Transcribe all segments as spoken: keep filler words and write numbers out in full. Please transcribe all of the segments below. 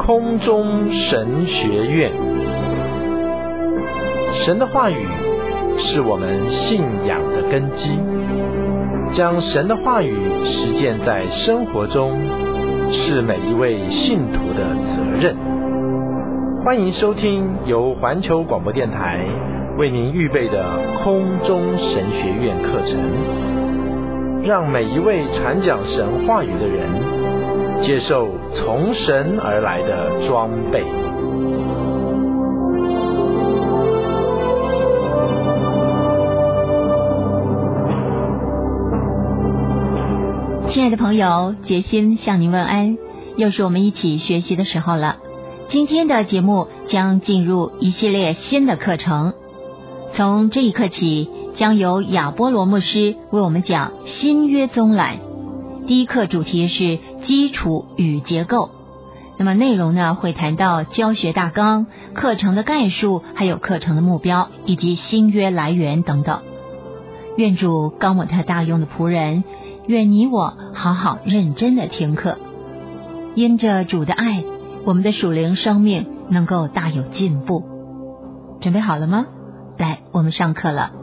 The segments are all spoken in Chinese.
空中神学院。神的话语是我们信仰的根基，将神的话语实践在生活中，是每一位信徒的责任。欢迎收听由环球广播电台为您预备的空中神学院课程，让每一位传讲神话语的人接受从神而来的装备。 亲爱的朋友，杰心向您问安，又是我们一起学习的时候了。今天的节目将进入一系列新的课程，从这一刻起将由亚波罗牧师为我们讲新约宗览。第一课主题是基础与结构，那么内容呢会谈到教学大纲、课程的概述，还有课程的目标以及新约来源等等。愿主高抹特大用的仆人，愿你我好好认真的听课，因着主的爱，我们的属灵生命能够大有进步。准备好了吗？来，我们上课了。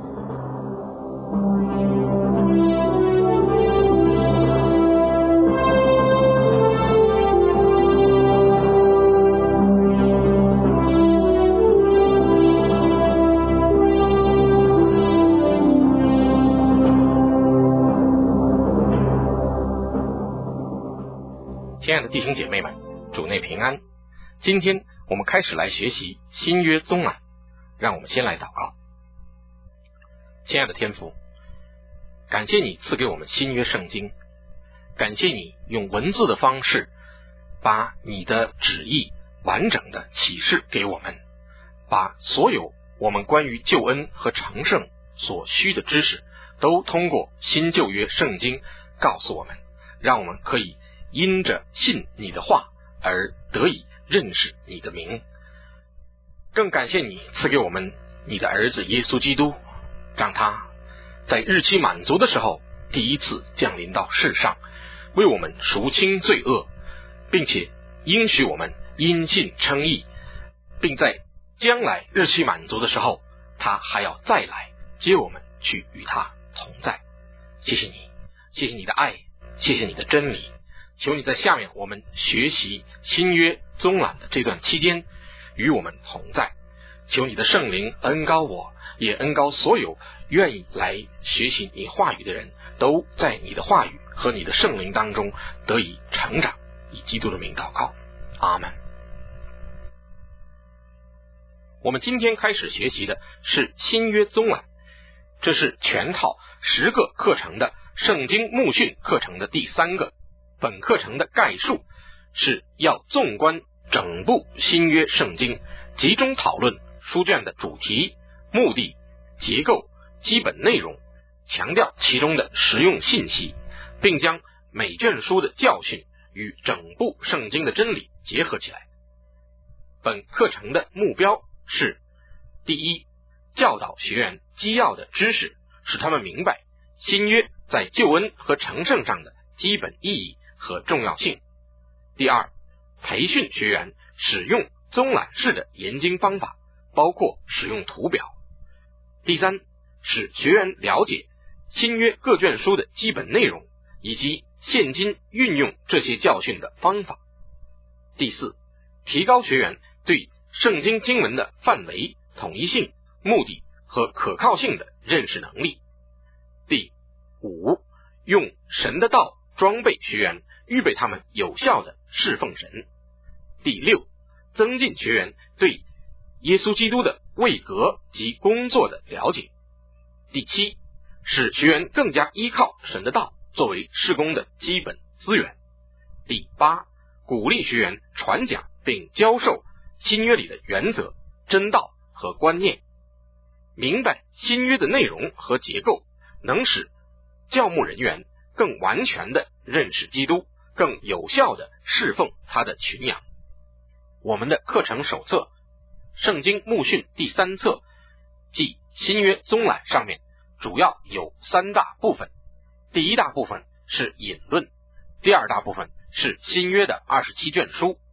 亲爱的弟兄姐妹们，主内平安。今天我们开始来学习新约宗览，让我们先来祷告。亲爱的天父，感谢你赐给我们新约圣经，感谢你用文字的方式把你的旨意完整的启示给我们，把所有我们关于救恩和成圣所需的知识都通过新旧约圣经告诉我们，让我们可以因着信你的话而得以认识你的名。更感谢你赐给我们你的儿子耶稣基督，让他在日期满足的时候第一次降临到世上，为我们赎清罪恶，并且应许我们因信称义，并在将来日期满足的时候他还要再来接我们去与他同在。谢谢你，谢谢你的爱，谢谢你的真理。求你在下面我们学习新约宗览的这段期间与我们同在，求你的圣灵恩膏我，也恩膏所有愿意来学习你话语的人，都在你的话语和你的圣灵当中得以成长。以基督的名祷告，阿们。我们今天开始学习的是新约宗览，这是全套十个课程的圣经牧训课程的第三个。本课程的概述是要纵观整部新约圣经，集中讨论书卷的主题、目的、结构、基本内容，强调其中的实用信息，并将每卷书的教训与整部圣经的真理结合起来。本课程的目标是：第一，教导学员基要的知识，使他们明白新约在救恩和成圣上的基本意义和重要性。第二，培训学员使用宗览式的研经方法，包括使用图表。第三，使学员了解新约各卷书的基本内容，以及现今运用这些教训的方法。第四，提高学员对圣经经文的范围、统一性、目的和可靠性的认识能力。第五，用神的道装备学员，预备他们有效的侍奉神。第六，增进学员对耶稣基督的位格及工作的了解。第七，使学员更加依靠神的道作为事工的基本资源。第八，鼓励学员传讲并教授新约里的原则、真道和观念。明白新约的内容和结构，能使教牧人员更完全的认识基督，更有效的侍奉他的群羊。我们的课程手册圣经牧训第三册即新约宗览上面主要有三大部分。第一大部分是引论，第二大部分是新约的二十七卷书，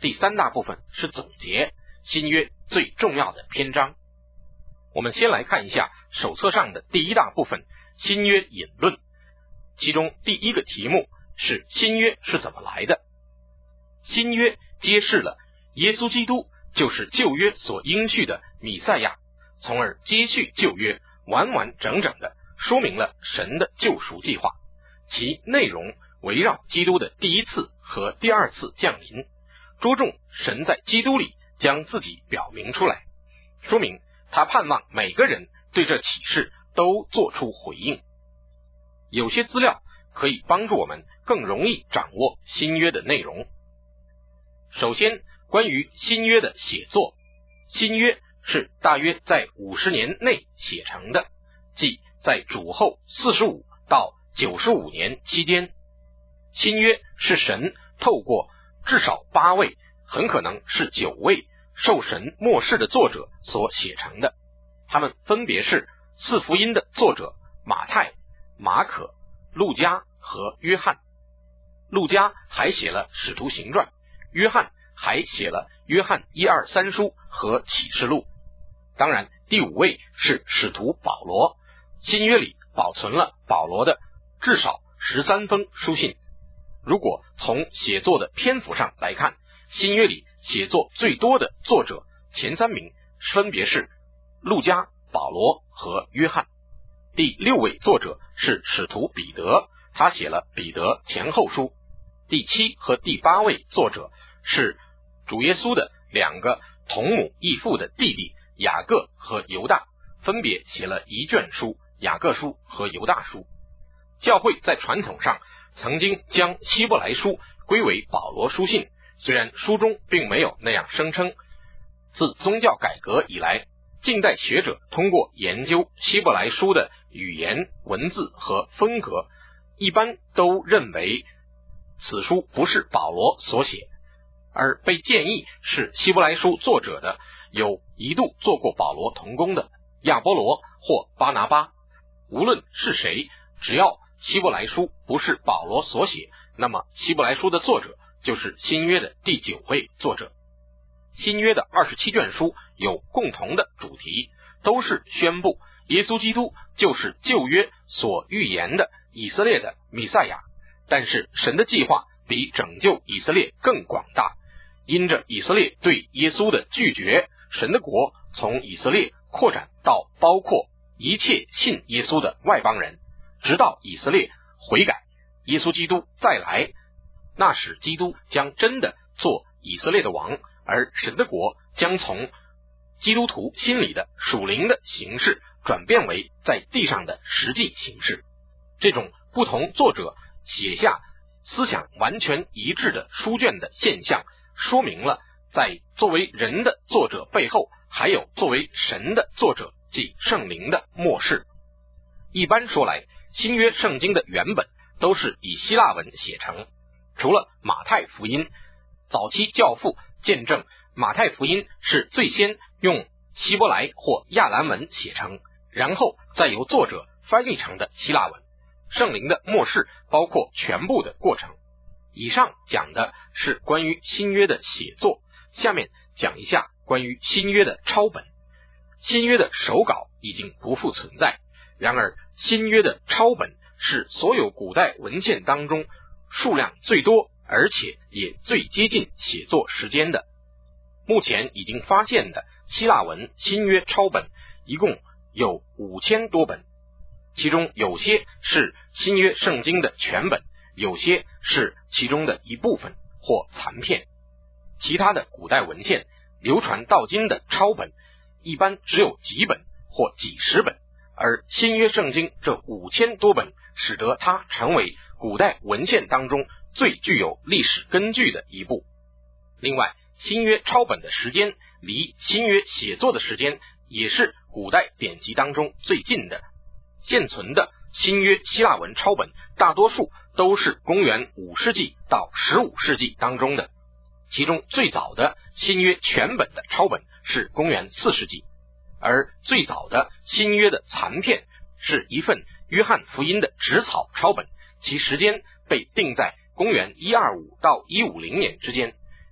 第三大部分是总结新约最重要的篇章。我们先来看一下手册上的第一大部分新约引论，其中第一个题目是新约是怎么来的。新约揭示了耶稣基督就是旧约所应许的弥赛亚，从而接续旧约，完完整整的说明了神的救赎计划，其内容围绕基督的第一次和第二次降临，着重神在基督里将自己表明出来，说明他盼望每个人对这启示都做出回应。有些资料可以帮助我们更容易掌握新约的内容。首先，关于新约的写作，新约是大约在五十年内写成的，即在主后四十五到九十五年期间。新约是神透过至少八位，很可能是九位受神默示的作者所写成的，他们分别是四福音的作者马太、马可、路加和约翰。路加还写了使徒行传，约翰还写了约翰一二三书和启示录。当然，第五位是使徒保罗，新约里保存了保罗的至少十三封书信。如果从写作的篇幅上来看，新约里写作最多的作者前三名分别是路加、保罗和约翰。第六位作者是使徒彼得，他写了彼得前后书。第七和第八位作者是主耶稣的两个同母异父的弟弟雅各和犹大，分别写了一卷书，雅各书和犹大书。教会在传统上曾经将希伯来书归为保罗书信，虽然书中并没有那样声称。自宗教改革以来，近代学者通过研究希伯来书的语言、文字和风格，一般都认为此书不是保罗所写，而被建议是希伯来书作者的有一度做过保罗同工的亚波罗或巴拿巴。无论是谁，只要希伯来书不是保罗所写，那么希伯来书的作者就是新约的第九位作者。新约的二十七卷书有共同的主题，都是宣布耶稣基督就是旧约所预言的以色列的弥赛亚。但是神的计划比拯救以色列更广大，因着以色列对耶稣的拒绝，神的国从以色列扩展到包括一切信耶稣的外邦人，直到以色列悔改，耶稣基督再来，那时基督将真的做以色列的王，而神的国将从基督徒心里的属灵的形式转变为在地上的实际形式。这种不同作者写下思想完全一致的书卷的现象，说明了在作为人的作者背后，还有作为神的作者，即圣灵的默示。一般说来，新约圣经的原本都是以希腊文写成，除了马太福音，早期教父见证马太福音是最先用希伯来或亚兰文写成，然后再由作者翻译成的希腊文。圣灵的默示包括全部的过程。以上讲的是关于新约的写作，下面讲一下关于新约的抄本。新约的手稿已经不复存在，然而新约的抄本是所有古代文献当中数量最多，而且也最接近写作时间的。目前已经发现的希腊文新约抄本一共有五千多本，其中有些是新约圣经的全本，有些是其中的一部分或残片。其他的古代文献流传到今的抄本一般只有几本或几十本，而新约圣经这五千多本使得它成为古代文献当中最具有历史根据的一部。另外，新约抄本的时间离新约写作的时间也是古代典籍当中最近的。现存的新约希腊文抄本大多数都是公元五世纪到十五世纪当中的，其中最早的新约全本的抄本是公元四世纪，而最早的新约的残片是一份约翰福音的纸草抄本，其时间被定在公元一二五到一五零年之间。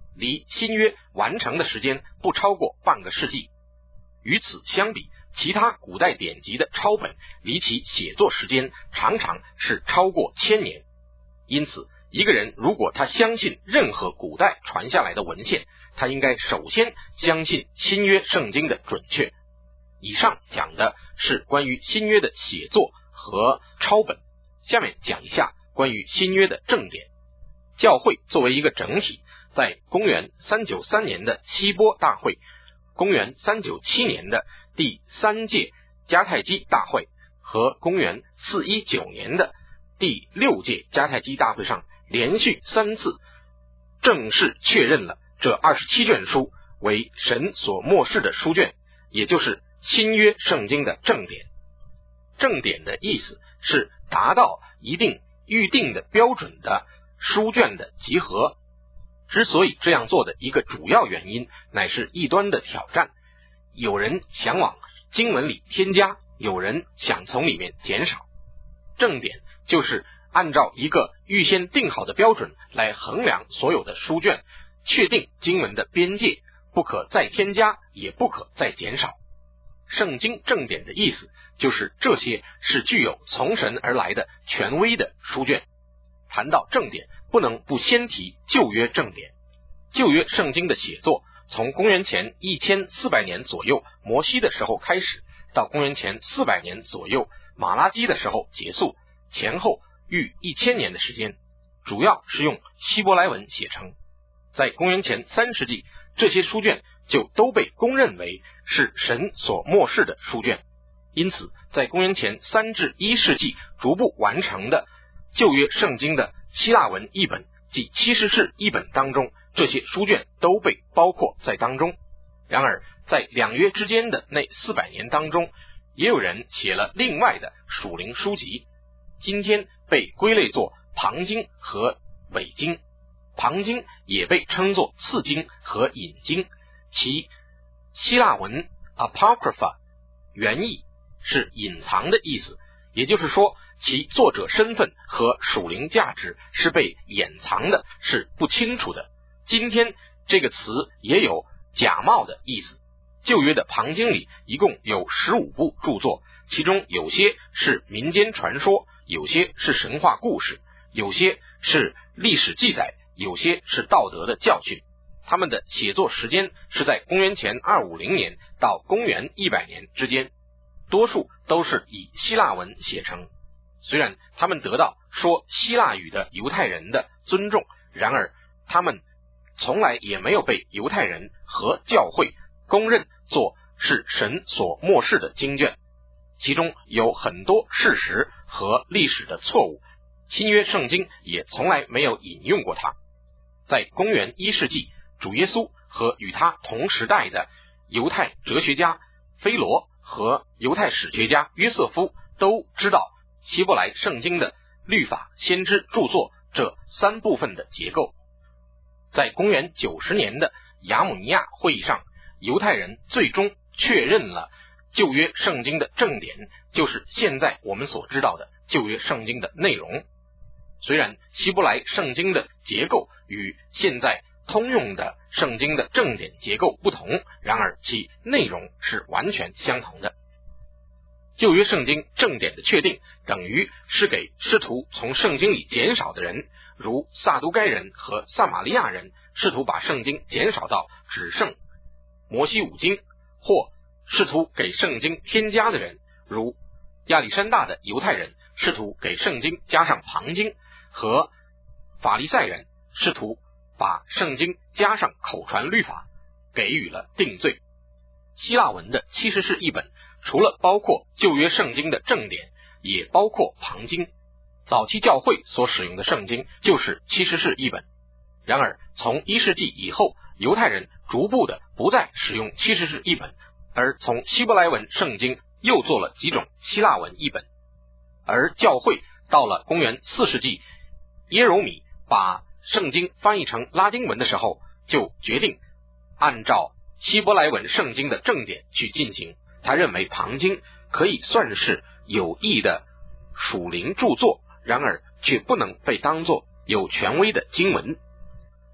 离新约完成的时间不超过半个世纪。与此相比，其他古代典籍的抄本离其写作时间常常是超过千年。因此，一个人如果他相信任何古代传下来的文献，他应该首先相信新约圣经的准确。以上讲的是关于新约的写作和抄本，下面讲一下关于新约的正典。教会作为一个整体，在公元三九三年的希波大会，公元三九七年的第三届迦太基大会和公元四一九年的第六届迦太基大会上，连续三次正式确认了这二十七卷书为神所默示的书卷，也就是新约圣经的正典。正典的意思是达到一定预定的标准的书卷的集合。之所以这样做的一个主要原因，乃是异端的挑战。有人想往经文里添加，有人想从里面减少。正典就是按照一个预先定好的标准来衡量所有的书卷，确定经文的边界，不可再添加，也不可再减少。圣经正典的意思就是这些是具有从神而来的权威的书卷。谈到正典，不能不先提旧约正典。旧约圣经的写作从公元前一千四百年左右摩西的时候开始，到公元前四百年左右马拉基的时候结束，前后逾一千年的时间，主要是用希伯来文写成。在公元前三世纪，这些书卷就都被公认为是神所默示的书卷。因此，在公元前三至一世纪逐步完成的旧约圣经的希腊文译本及七十士译本当中，这些书卷都被包括在当中。然而，在两约之间的那四百年当中，也有人写了另外的属灵书籍，今天被归类作旁经和伪经。旁经也被称作次经和隐经，其希腊文 apocrypha 原意是隐藏的意思，也就是说其作者身份和属灵价值是被掩藏的，是不清楚的。今天这个词也有假冒的意思。旧约的旁经里一共有十五部著作，其中有些是民间传说，有些是神话故事，有些是历史记载，有些是道德的教训。他们的写作时间是在公元前二五零年到公元一百年之间，多数都是以希腊文写成。虽然他们得到说希腊语的犹太人的尊重，然而他们从来也没有被犹太人和教会公认作是神所默示的经卷，其中有很多事实和历史的错误，新约圣经也从来没有引用过它。在公元一世纪，主耶稣和与他同时代的犹太哲学家菲罗和犹太史学家约瑟夫都知道希伯来圣经的律法、先知著作这三部分的结构。在公元九十年的亚姆尼亚会议上，犹太人最终确认了旧约圣经的正典，就是现在我们所知道的旧约圣经的内容。虽然希伯来圣经的结构与现在通用的圣经的正典结构不同，然而其内容是完全相同的。旧约圣经正典的确定，等于是给试图从圣经里减少的人，如撒都该人和撒玛利亚人，试图把圣经减少到只剩摩西五经，或试图给圣经添加的人，如亚历山大的犹太人试图给圣经加上旁经，和法利赛人试图把圣经加上口传律法，给予了定罪。希腊文的七十士译本除了包括旧约圣经的正典，也包括旁经。早期教会所使用的圣经就是七十士译本。然而从一世纪以后，犹太人逐步的不再使用七十士译本，而从希伯来文圣经又做了几种希腊文译本。而教会到了公元四世纪，耶柔米把圣经翻译成拉丁文的时候，就决定按照希伯来文圣经的正典去进行。他认为旁经可以算是有益的属灵著作，然而却不能被当作有权威的经文。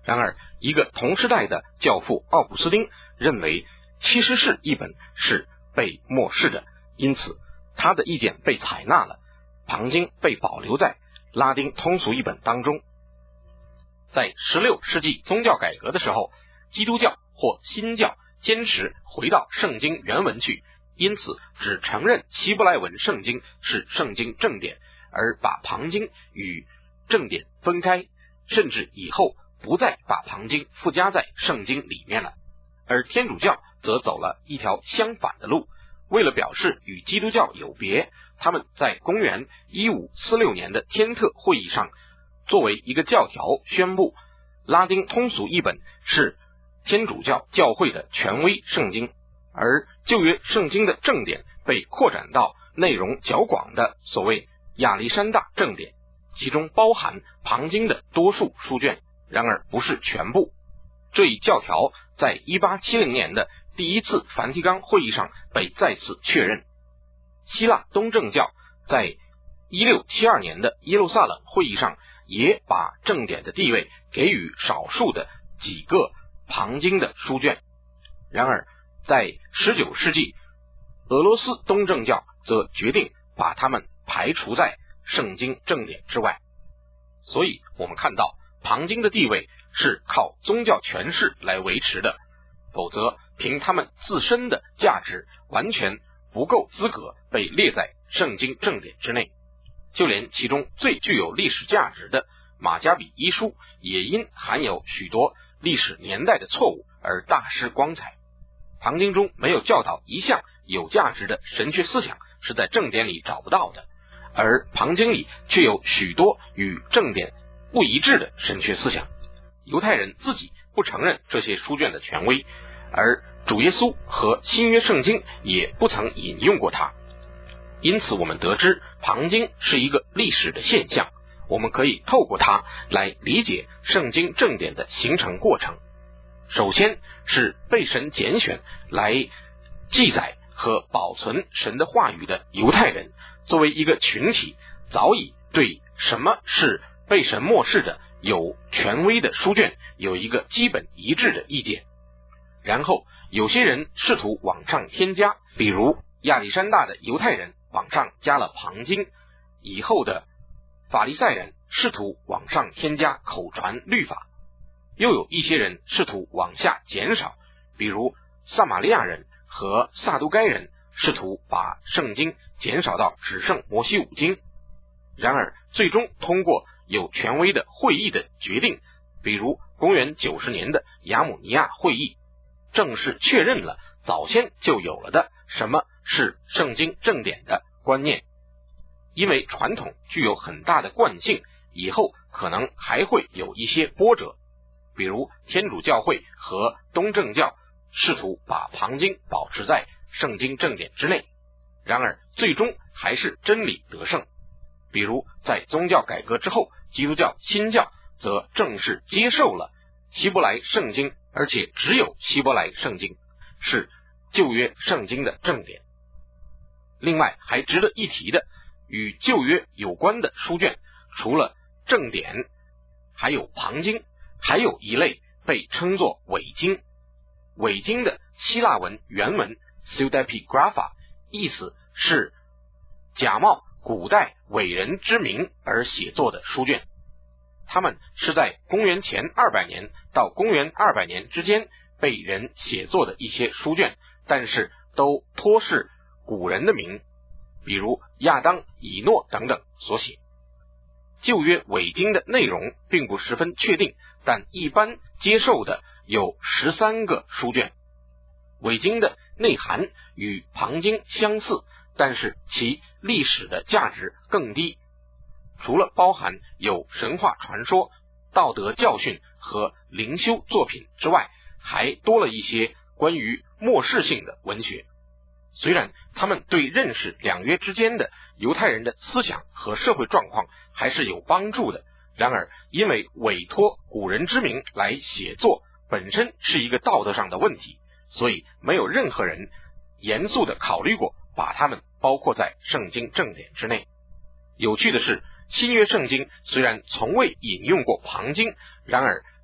然而，一个同时代的教父奥古斯丁认为七十士译本是被漠视的，因此他的意见被采纳了，庞经被保留在拉丁通俗译本当中。在十六世纪宗教改革的时候，基督教或新教坚持回到圣经原文去，因此只承认希伯来文圣经是圣经正典，而把庞经与正典分开，甚至以后不再把庞经附加在圣经里面了。而天主教则走了一条相反的路，为了表示与基督教有别，他们在公元一五四六年的天特会议上作为一个教条宣布，拉丁通俗译本是天主教教会的权威圣经，而旧约圣经的正典被扩展到内容较广的所谓亚历山大正典，其中包含庞经的多数书卷，然而不是全部。这一教条在一八七零年的第一次梵蒂冈会议上被再次确认。希腊东正教在一六七二年的耶路撒冷会议上也把正典的地位给予少数的几个庞经的书卷，然而在十九世纪，俄罗斯东正教则决定把它们排除在圣经正典之外。所以我们看到庞经的地位是靠宗教权势来维持的，否则凭他们自身的价值完全不够资格被列在圣经正典之内。就连其中最具有历史价值的马加比医书也因含有许多历史年代的错误而大失光彩。庞经中没有教导一项有价值的神学思想是在正典里找不到的，而庞经里却有许多与正典不一致的神学思想。犹太人自己不承认这些书卷的权威，而主耶稣和新约圣经也不曾引用过它。因此我们得知庞经是一个历史的现象，我们可以透过它来理解圣经正典的形成过程。首先是被神拣选来记载和保存神的话语的犹太人，作为一个群体，早已对什么是被神漠视的有权威的书卷有一个基本一致的意见。然后有些人试图往上添加，比如亚历山大的犹太人往上加了庞经，以后的法利赛人试图往上添加口传律法，又有一些人试图往下减少，比如撒玛利亚人和撒都该人试图把圣经减少到只剩摩西五经。然而最终通过有权威的会议的决定，比如公元九十年的亚姆尼亚会议，正式确认了早先就有了的什么是圣经正典的观念。因为传统具有很大的惯性，以后可能还会有一些波折，比如天主教会和东正教试图把庞经保持在圣经正典之内，然而最终还是真理得胜。比如在宗教改革之后，基督教新教则正式接受了希伯来圣经，而且只有希伯来圣经是旧约圣经的正典。另外还值得一提的与旧约有关的书卷，除了正典还有庞经，还有一类被称作伪经。伪经的希腊文原文 pseudepigrapha 意思是假冒古代伟人之名而写作的书卷，他们是在公元前二百年到公元二百年之间被人写作的一些书卷，但是都托是古人的名，比如亚当、以诺等等所写。旧约伪经的内容并不十分确定，但一般接受的有十三个书卷。伪经的内涵与庞经相似，但是其历史的价值更低。除了包含有神话传说、道德教训和灵修作品之外，还多了一些关于末世性的文学。虽然他们对认识两约之间的犹太人的思想和社会状况还是有帮助的，然而因为委托古人之名来写作本身是一个道德上的问题，所以没有任何人严肃地考虑过把它们包括在圣经正典之内。有趣的是，新约圣经虽然从未引用过庞经，然而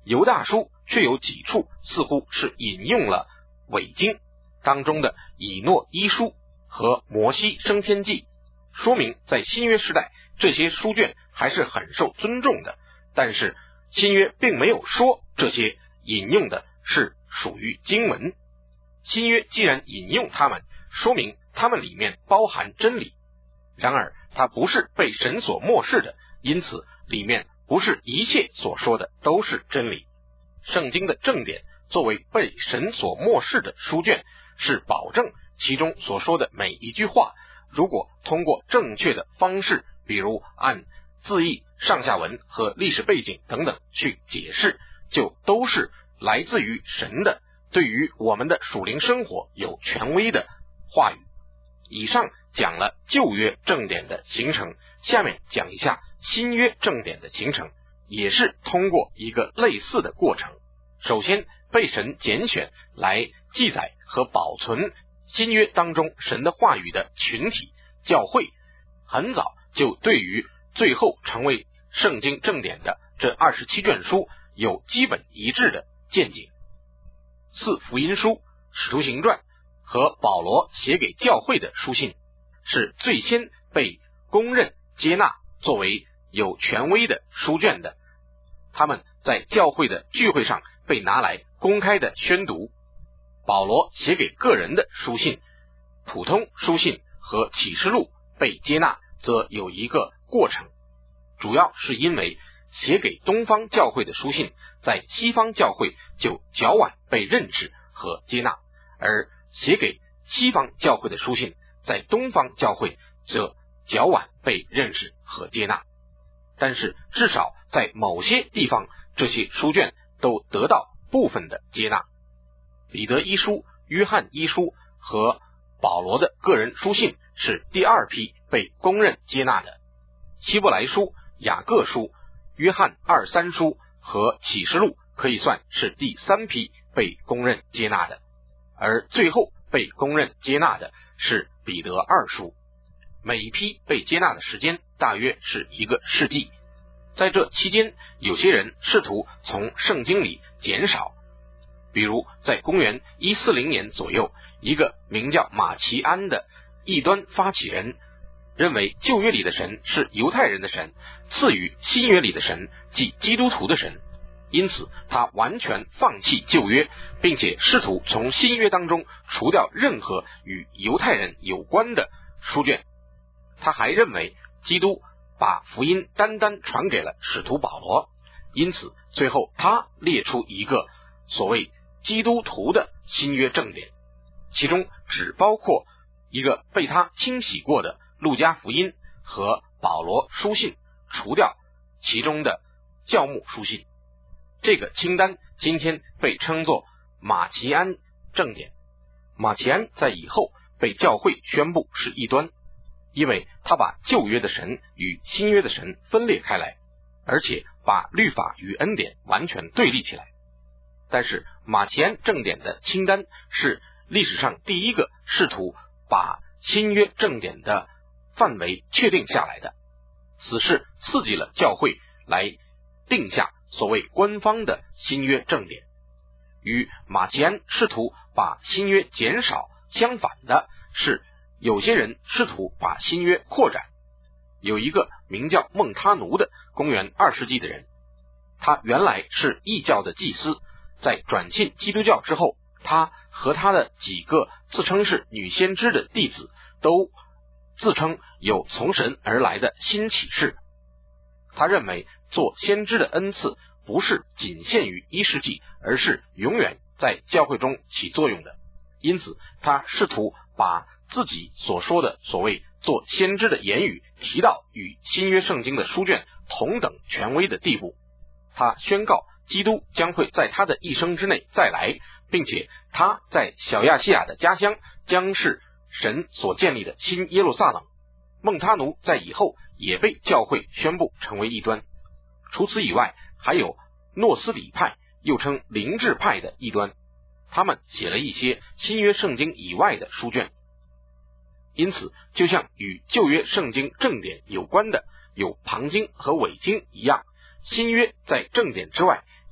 犹大书却有几处似乎是引用了伪经当中的以诺一书和摩西升天记，说明在新约时代这些书卷还是很受尊重的，但是新约并没有说这些引用的是属于经文。新约既然引用它们，说明它们里面包含真理，然而它不是被神所漠视的，因此里面不是一切所说的都是真理。圣经的正典作为被神所漠视的书卷，是保证其中所说的每一句话，如果通过正确的方式，比如按字义、上下文和历史背景等等去解释，就都是来自于神的，对于我们的属灵生活有权威的话语。以上讲了旧约正典的形成，下面讲一下新约正典的形成，也是通过一个类似的过程。首先，被神拣选来记载和保存新约当中神的话语的群体教会，很早就对于最后成为圣经正典的这二十七卷书有基本一致的见解。四福音书、使徒行传和保罗写给教会的书信，是最先被公认接纳作为有权威的书卷的，他们在教会的聚会上被拿来公开的宣读。保罗写给个人的书信、普通书信和启示录被接纳，则有一个过程，主要是因为写给东方教会的书信在西方教会就较晚被认识和接纳，而写给西方教会的书信在东方教会则较晚被认识和接纳。但是至少在某些地方，这些书卷都得到部分的接纳。彼得一书、约翰一书和保罗的个人书信是第二批被公认接纳的，希伯来书、雅各书、约翰二三书和启示录可以算是第三批被公认接纳的，而最后被公认接纳的是彼得二书。每一批被接纳的时间大约是一个世纪，在这期间，有些人试图从圣经里减少，比如在公元一四零年左右，一个名叫马其安的异端发起人认为旧约里的神是犹太人的神，次于新约里的神即基督徒的神，因此他完全放弃旧约，并且试图从新约当中除掉任何与犹太人有关的书卷。他还认为基督把福音单单传给了使徒保罗，因此最后他列出一个所谓基督徒的新约正典，其中只包括一个被他清洗过的路加福音和保罗书信，除掉其中的教牧书信。这个清单今天被称作马其安正典。马其安在以后被教会宣布是异端，因为他把旧约的神与新约的神分裂开来，而且把律法与恩典完全对立起来。但是马其安正典的清单是历史上第一个试图把新约正典的范围确定下来的，此事刺激了教会来定下所谓官方的新约正典。与马其安试图把新约减少相反的是，有些人试图把新约扩展。有一个名叫孟他奴的公元二世纪的人，他原来是异教的祭司，在转信基督教之后，他和他的几个自称是女先知的弟子都自称有从神而来的新启示。他认为做先知的恩赐不是仅限于一世纪，而是永远在教会中起作用的，因此他试图把自己所说的所谓做先知的言语提到与新约圣经的书卷同等权威的地步。他宣告基督将会在他的一生之内再来，并且他在小亚细亚的家乡将是神所建立的新耶路撒冷。孟他奴在以后也被教会宣布成为异端。除此以外，还有诺斯底派，又称灵智派的异端，他们写了一些新约圣经以外的书卷。因此就像与旧约圣经正典有关的有旁经和伪经一样，新约在正典之外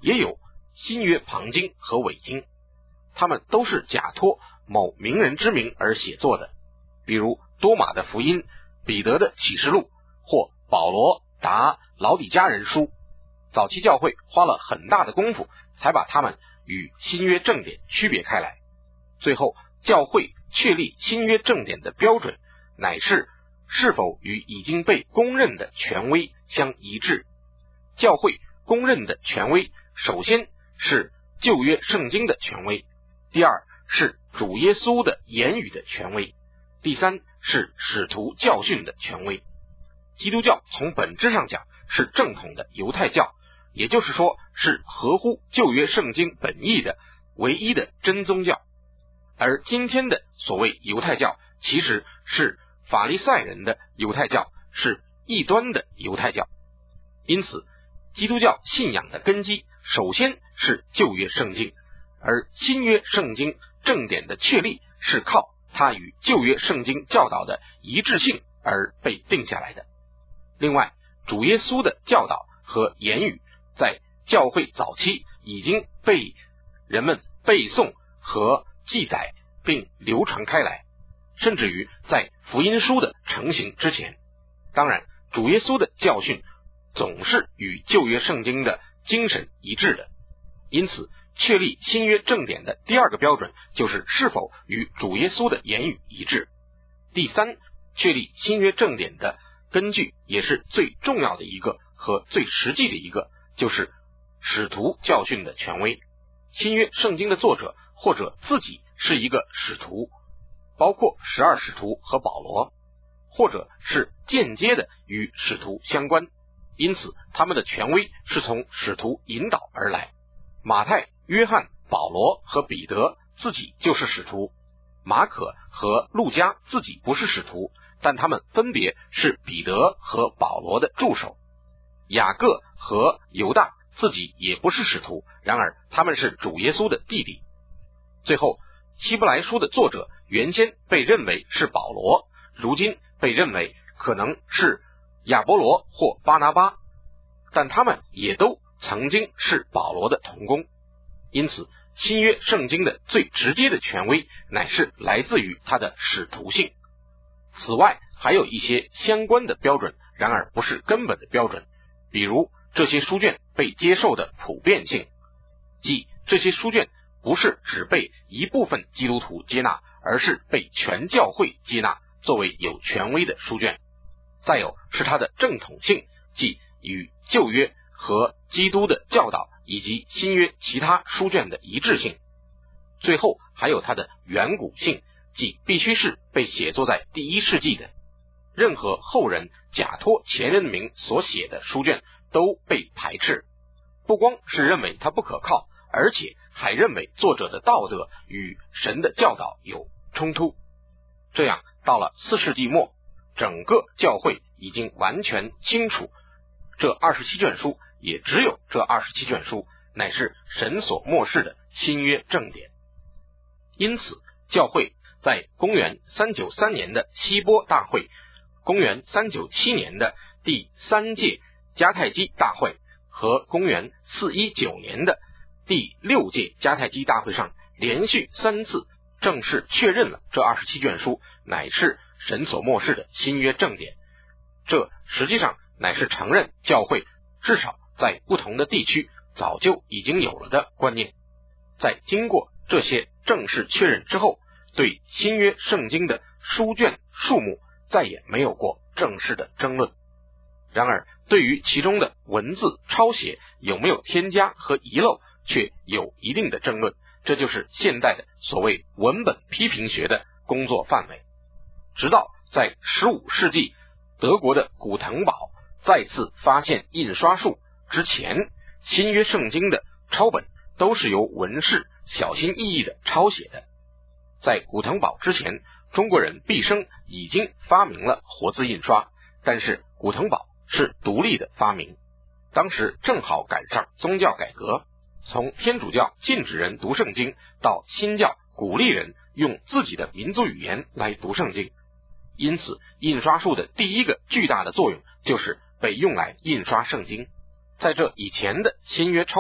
也有新约旁经和伪经，他们都是假托某名人之名而写作的，比如多马的福音、彼得的启示录或保罗答老底嘉人书。早期教会花了很大的功夫才把他们与新约正典区别开来。最后教会确立新约正典的标准乃是是否与已经被公认的权威相一致。教会公认的权威首先是旧约圣经的权威，第二是主耶稣的言语的权威，第三是使徒教训的权威。基督教从本质上讲是正统的犹太教，也就是说是合乎旧约圣经本意的唯一的真宗教。而今天的所谓犹太教其实是法利赛人的犹太教，是异端的犹太教。因此基督教信仰的根基首先是旧约圣经，而新约圣经正典的确立是靠它与旧约圣经教导的一致性而被定下来的。另外，主耶稣的教导和言语在教会早期已经被人们背诵和记载并流传开来，甚至于在福音书的成型之前。当然，主耶稣的教训总是与旧约圣经的精神一致的，因此确立新约正典的第二个标准就是是否与主耶稣的言语一致。第三，确立新约正典的根据也是最重要的一个和最实际的一个，就是使徒教训的权威。新约圣经的作者或者自己是一个使徒，包括十二使徒和保罗，或者是间接的与使徒相关，因此他们的权威是从使徒引导而来。马太、约翰、保罗和彼得自己就是使徒，马可和路加自己不是使徒，但他们分别是彼得和保罗的助手。雅各和犹大自己也不是使徒，然而他们是主耶稣的弟弟。最后，希伯来书的作者原先被认为是保罗，如今被认为可能是亚波罗或巴拿巴，但他们也都曾经是保罗的同工。因此新约圣经的最直接的权威乃是来自于它的使徒性。此外还有一些相关的标准，然而不是根本的标准，比如这些书卷被接受的普遍性，即这些书卷不是只被一部分基督徒接纳，而是被全教会接纳作为有权威的书卷。再有是它的正统性，即与旧约和基督的教导以及新约其他书卷的一致性。最后还有它的远古性，即必须是被写作在第一世纪的。任何后人假托前人名所写的书卷都被排斥，不光是认为它不可靠，而且还认为作者的道德与神的教导有冲突。这样到了四世纪末，整个教会已经完全清楚，这二十七卷书也只有这二十七卷书乃是神所默示的新约正典。因此教会在公元三九三年的希波大会，公元三九七年的第三届迦太基大会和公元四一九年的第六届迦太基大会上，连续三次正式确认了这二十七卷书乃是神所默示的新约正典。这实际上乃是承认教会至少在不同的地区早就已经有了的观念。在经过这些正式确认之后，对新约圣经的书卷数目再也没有过正式的争论。然而对于其中的文字抄写有没有添加和遗漏却有一定的争论，这就是现代的所谓文本批评学的工作范围。直到在十五世纪德国的古腾堡再次发现印刷术之前，新约圣经的抄本都是由文士小心翼翼的抄写的。在古腾堡之前，中国人毕生已经发明了活字印刷，但是古腾堡是独立的发明。当时正好赶上宗教改革，从天主教禁止人读圣经到新教鼓励人用自己的民族语言来读圣经，因此印刷术的第一个巨大的作用就是被用来印刷圣经。在这以前的新约抄本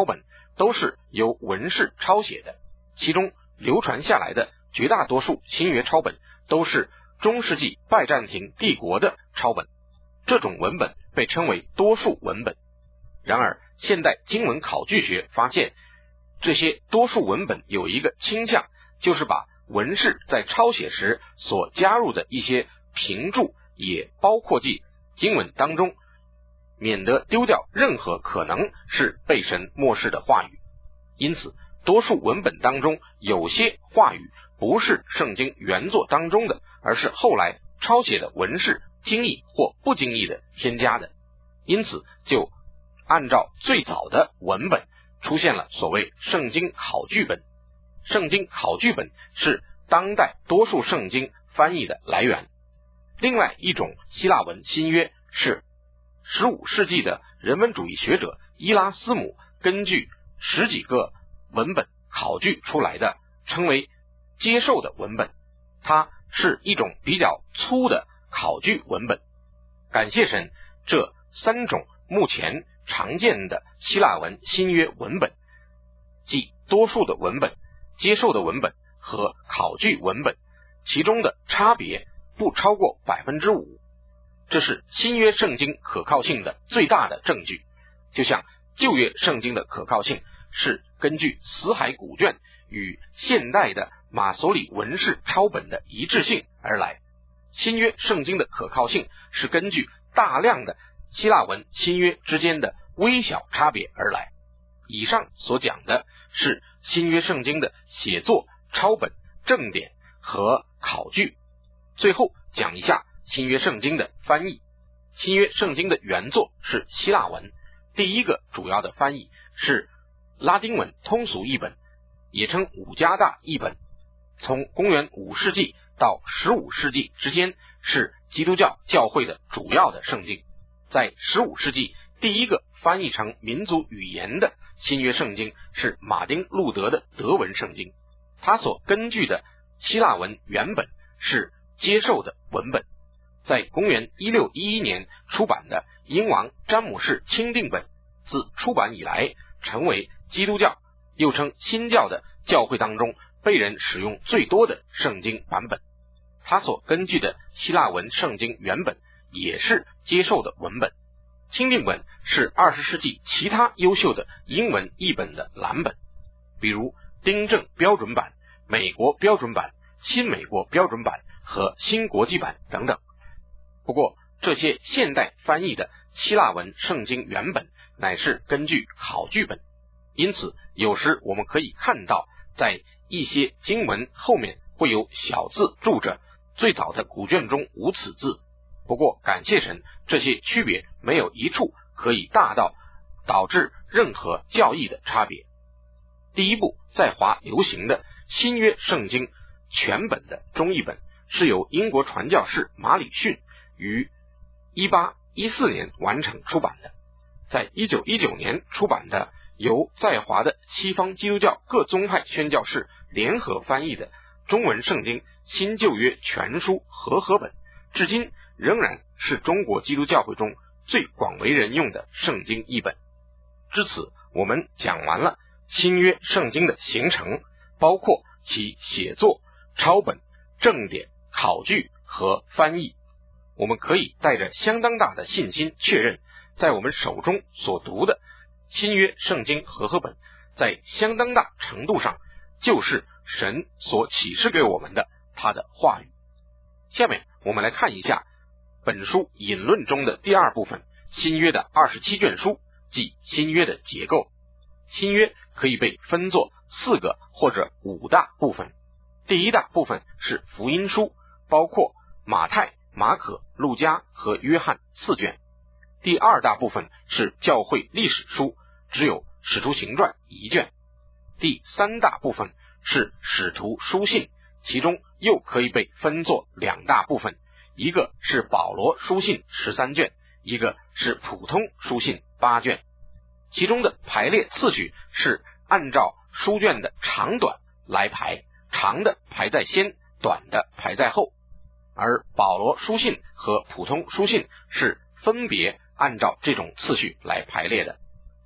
都是由文士抄写的，其中流传下来的绝大多数新约抄本都是中世纪拜占庭帝国的抄本，这种文本被称为多数文本。然而现代经文考据学发现，这些多数文本有一个倾向，就是把文士在抄写时所加入的一些评注也包括进经文当中，免得丢掉任何可能是被神漠视的话语。因此多数文本当中有些话语不是圣经原作当中的，而是后来抄写的文士经意或不经意的添加的，因此就按照最早的文本出现了所谓圣经考据本。圣经考据本是当代多数圣经翻译的来源。另外一种希腊文新约是十五世纪的人文主义学者伊拉斯姆根据十几个文本考据出来的，称为接受的文本，它是一种比较粗的考据文本。感谢神，这三种目前常见的希腊文新约文本，即多数的文本、接受的文本和考据文本，其中的差别不超过 百分之五， 这是新约圣经可靠性的最大的证据。就像旧约圣经的可靠性是根据死海古卷与现代的马索里文士抄本的一致性而来，新约圣经的可靠性是根据大量的希腊文新约之间的微小差别而来。以上所讲的是新约圣经的写作、抄本、正典和考据。最后讲一下新约圣经的翻译。新约圣经的原作是希腊文，第一个主要的翻译是拉丁文通俗译本，也称五加大译本，从公元五世纪到十五世纪之间是基督教教会的主要的圣经。在十五世纪，第一个翻译成民族语言的新约圣经是马丁路德的德文圣经，他所根据的希腊文原本是接受的文本。在公元一六一一年出版的英王詹姆士钦定本，自出版以来成为基督教又称新教的教会当中被人使用最多的圣经版本。他所根据的希腊文圣经原本也是接受的文本。钦定本是二十世纪其他优秀的英文译本的蓝本，比如丁正标准版、美国标准版、新美国标准版和新国际版等等。不过这些现代翻译的希腊文圣经原本乃是根据考据本，因此有时我们可以看到在一些经文后面会有小字注着最早的古卷中无此字。不过感谢神，这些区别没有一处可以大到导致任何教义的差别。第一部在华流行的新约圣经全本的中译本是由英国传教士马礼逊于一八一四年完成出版的。在一九一九年出版的由在华的西方基督教各宗派宣教士联合翻译的中文圣经新旧约全书和合本，至今仍然是中国基督教会中最广为人用的圣经译本。至此我们讲完了新约圣经的形成，包括其写作、抄本、正典、考据和翻译。我们可以带着相当大的信心确认，在我们手中所读的新约圣经和合本在相当大程度上就是神所启示给我们的他的话语。下面我们来看一下本书引论中的第二部分，新约的二十七卷书，即新约的结构。新约可以被分作四个或者五大部分。第一大部分是福音书，包括马太、马可、路加和约翰四卷。第二大部分是教会历史书，只有使徒行传一卷。第三大部分是使徒书信，其中又可以被分作两大部分，一个是保罗书信十三卷，一个是普通书信八卷。其中的排列次序是按照书卷的长短来排，长的排在先，短的排在后。而保罗书信和普通书信是分别按照这种次序来排列的。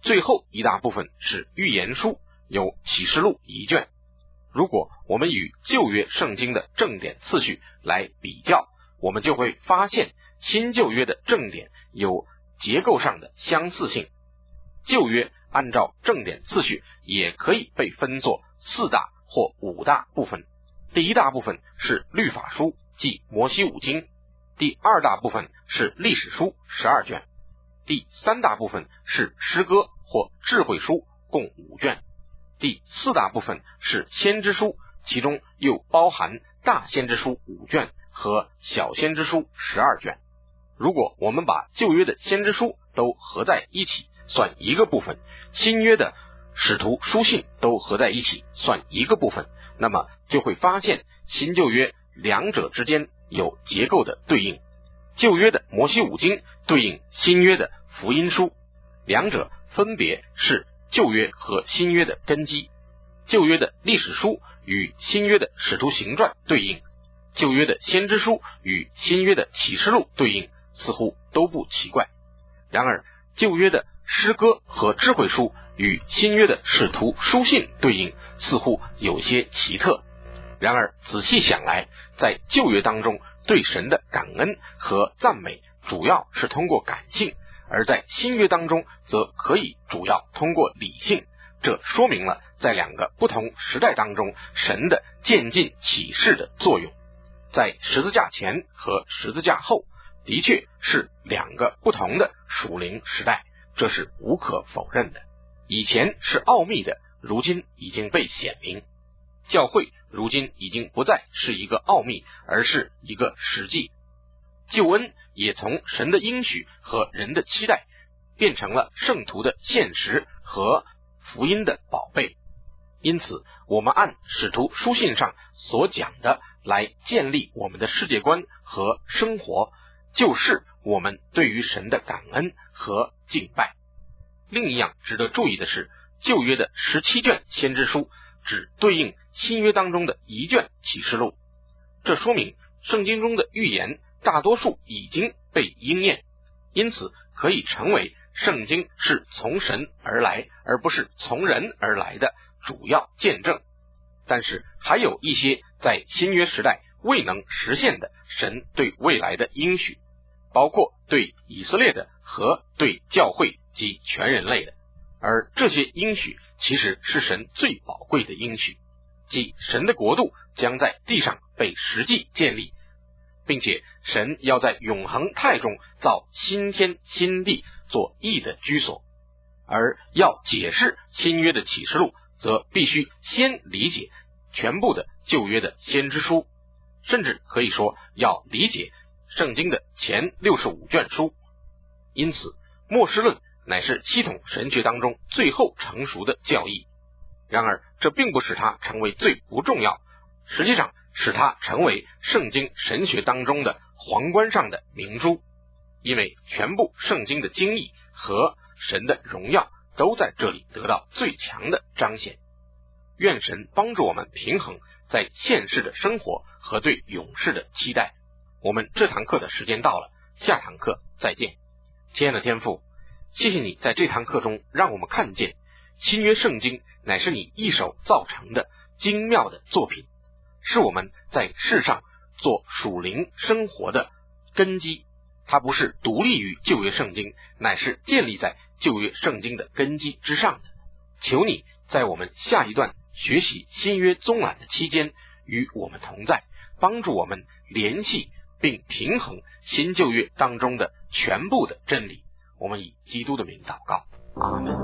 最后一大部分是预言书，有启示录一卷。如果我们与旧约圣经的正典次序来比较，我们就会发现新旧约的正典有结构上的相似性。旧约按照正典次序也可以被分作四大或五大部分。第一大部分是律法书，即摩西五经；第二大部分是历史书，十二卷；第三大部分是诗歌或智慧书，共五卷；第四大部分是先知书，其中又包含大先知书五卷和小先知书十二卷。如果我们把旧约的先知书都合在一起算一个部分，新约的使徒书信都合在一起算一个部分，那么就会发现新旧约两者之间有结构的对应。旧约的摩西五经对应新约的福音书，两者分别是旧约和新约的根基。旧约的历史书与新约的使徒行传对应，旧约的先知书与新约的启示录对应，似乎都不奇怪。然而旧约的诗歌和智慧书与新约的使徒书信对应，似乎有些奇特。然而仔细想来，在旧约当中对神的感恩和赞美主要是通过感性，而在新约当中则可以主要通过理性。这说明了在两个不同时代当中神的渐进启示的作用。在十字架前和十字架后的确是两个不同的属灵时代，这是无可否认的。以前是奥秘的，如今已经被显明。教会如今已经不再是一个奥秘，而是一个实际。救恩也从神的应许和人的期待变成了圣徒的现实和福音的宝贝。因此我们按使徒书信上所讲的来建立我们的世界观和生活，就是我们对于神的感恩和敬拜。另一样值得注意的是，旧约的十七卷先知书只对应新约当中的一卷启示录，这说明圣经中的预言大多数已经被应验，因此可以成为圣经是从神而来而不是从人而来的主要见证。但是还有一些在新约时代未能实现的神对未来的应许，包括对以色列的和对教会及全人类的，而这些应许其实是神最宝贵的应许，即神的国度将在地上被实际建立，并且神要在永恒态中造新天新地做义的居所。而要解释新约的启示录，则必须先理解全部的旧约的先知书，甚至可以说要理解圣经的前六十五卷书。因此末世论乃是系统神学当中最后成熟的教义。然而这并不使它成为最不重要，实际上使它成为圣经神学当中的皇冠上的明珠，因为全部圣经的精义和神的荣耀都在这里得到最强的彰显。愿神帮助我们平衡在现世的生活和对永世的期待。我们这堂课的时间到了，下堂课再见。亲爱的天父，谢谢你在这堂课中让我们看见新约圣经乃是你一手造成的精妙的作品，是我们在世上做属灵生活的根基。它不是独立于旧约圣经，乃是建立在旧约圣经的根基之上的。求你在我们下一段学习新约综览的期间与我们同在，帮助我们联系并平衡新旧约当中的全部的真理。我们以基督的名祷告，阿们。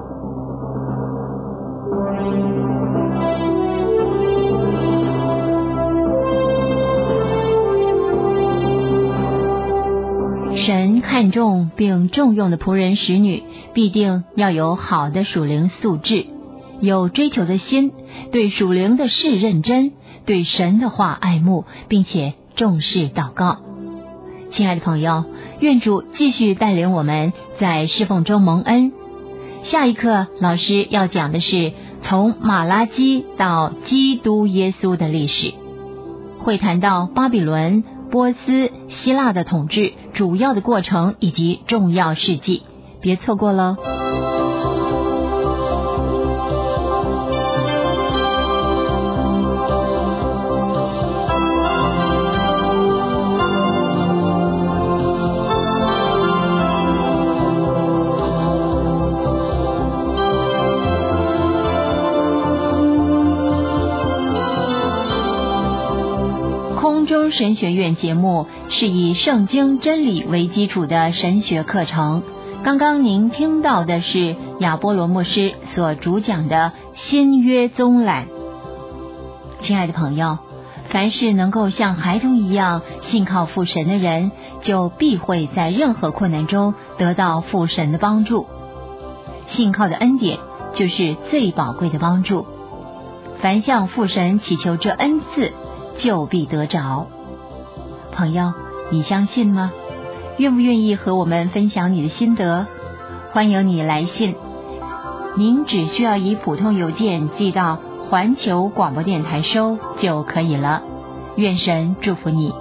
神看重并重用的仆人使女，必定要有好的属灵素质，有追求的心，对属灵的事认真，对神的话爱慕，并且重视祷告。亲爱的朋友，愿主继续带领我们在侍奉中蒙恩。下一课老师要讲的是从马拉基到基督耶稣的历史，会谈到巴比伦、波斯、希腊的统治主要的过程以及重要事迹，别错过喽。 神学院节目是以圣经真理为基础的神学课程。刚刚您听到的是亚波罗牧师所主讲的新约宗览。亲爱的朋友，凡是能够像孩童一样信靠父神的人，就必会在任何困难中得到父神的帮助。信靠的恩典就是最宝贵的帮助，凡向父神祈求这恩赐，就必得着。朋友，你相信吗？愿不愿意和我们分享你的心得？欢迎你来信，您只需要以普通邮件寄到环球广播电台收就可以了。愿神祝福你。